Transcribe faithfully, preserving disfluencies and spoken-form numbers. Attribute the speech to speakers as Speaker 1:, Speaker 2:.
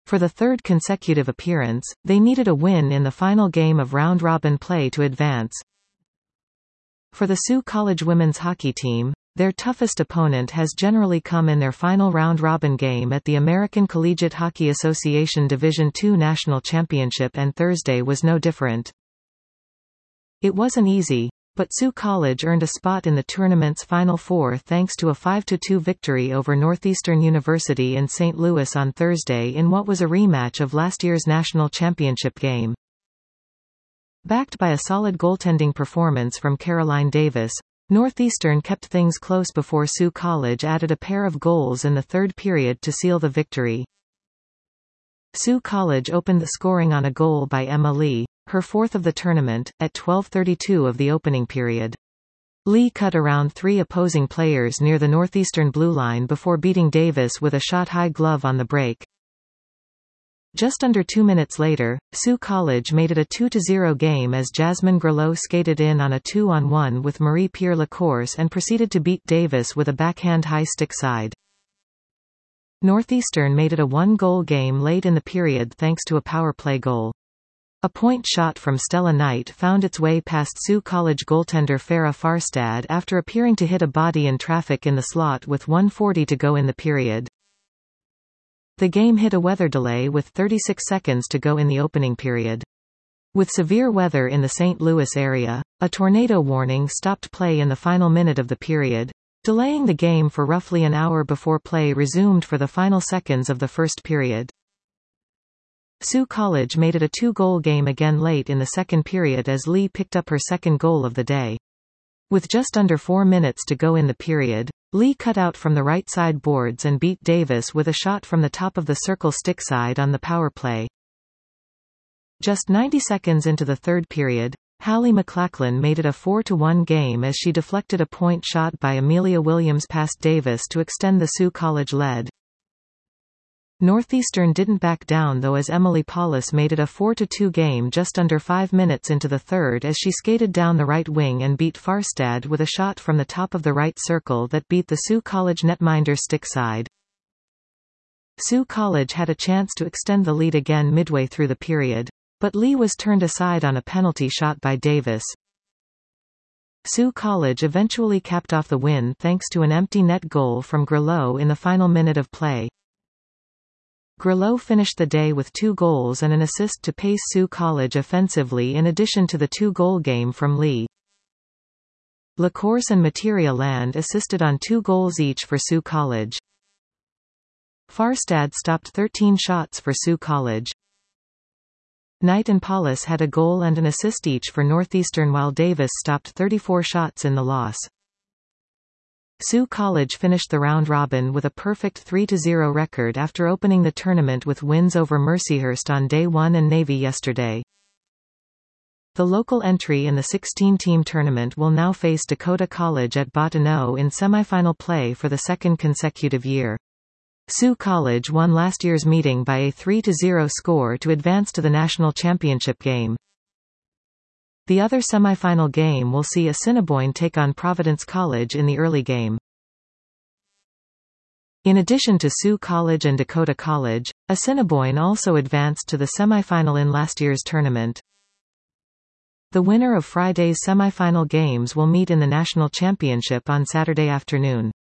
Speaker 1: For the third consecutive appearance, they needed a win in the final game of round-robin play to advance. For the Sioux College women's hockey team, their toughest opponent has generally come in their final round-robin game at the American Collegiate Hockey Association Division two National Championship, and Thursday was no different. It wasn't easy, but Sioux College earned a spot in the tournament's Final Four thanks to a five to two victory over Northeastern University in Saint Louis on Thursday in what was a rematch of last year's national championship game. Backed by a solid goaltending performance from Caroline Davis, Northeastern kept things close before Sioux College added a pair of goals in the third period to seal the victory. Sioux College opened the scoring on a goal by Emma Lee, her fourth of the tournament, at twelve thirty-two of the opening period. Lee cut around three opposing players near the Northeastern blue line before beating Davis with a shot-high glove on the break. Just under two minutes later, Sioux College made it a two to zero game as Jasmine Grelot skated in on a two on one with Marie-Pierre Lacourse and proceeded to beat Davis with a backhand high stick side. Northeastern made it a one-goal game late in the period thanks to a power play goal. A point shot from Stella Knight found its way past Sioux College goaltender Farah Farstad after appearing to hit a body in traffic in the slot with one forty to go in the period. The game hit a weather delay with thirty-six seconds to go in the opening period. With severe weather in the Saint Louis area, a tornado warning stopped play in the final minute of the period, delaying the game for roughly an hour before play resumed for the final seconds of the first period. Sioux College made it a two-goal game again late in the second period as Lee picked up her second goal of the day. With just under four minutes to go in the period, Lee cut out from the right side boards and beat Davis with a shot from the top of the circle stick side on the power play. Just ninety seconds into the third period, Hallie McLachlan made it a four to one game as she deflected a point shot by Amelia Williams past Davis to extend the Sioux College lead. Northeastern didn't back down though as Emily Paulus made it a four to two game just under five minutes into the third as she skated down the right wing and beat Farstad with a shot from the top of the right circle that beat the Sioux College netminder stick side. Sioux College had a chance to extend the lead again midway through the period, but Lee was turned aside on a penalty shot by Davis. Sioux College eventually capped off the win thanks to an empty net goal from Grelot in the final minute of play. Grelot finished the day with two goals and an assist to pace Sioux College offensively in addition to the two-goal game from Lee. Lacourse and Materia Land assisted on two goals each for Sioux College. Farstad stopped thirteen shots for Sioux College. Knight and Paulus had a goal and an assist each for Northeastern while Davis stopped thirty-four shots in the loss. Sioux College finished the round-robin with a perfect three to zero record after opening the tournament with wins over Mercyhurst on day one and Navy yesterday. The local entry in the sixteen-team tournament will now face Dakota College at Bottineau in semifinal play for the second consecutive year. Sioux College won last year's meeting by a three to zero score to advance to the national championship game. The other semifinal game will see Assiniboine take on Providence College in the early game. In addition to Sioux College and Dakota College, Assiniboine also advanced to the semifinal in last year's tournament. The winner of Friday's semifinal games will meet in the national championship on Saturday afternoon.